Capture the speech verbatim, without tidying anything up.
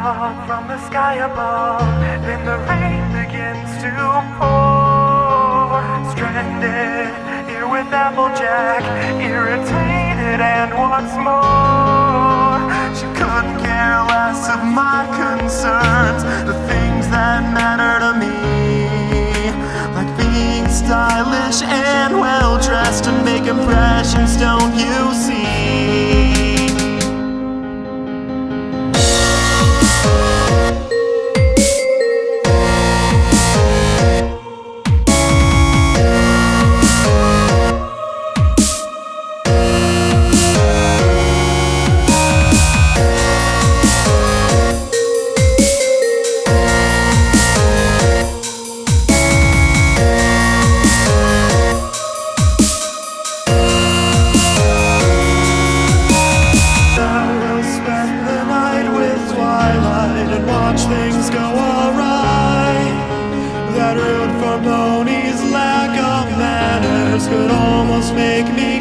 fall from the sky above, then the rain begins to pour. Stranded here with Applejack, irritated and what's more, she couldn't care less of my concerns, the things that matter to me, like being stylish and well-dressed to make impressions, don't you see? And watch things go awry. That rude for ponies' lack of manners could almost make me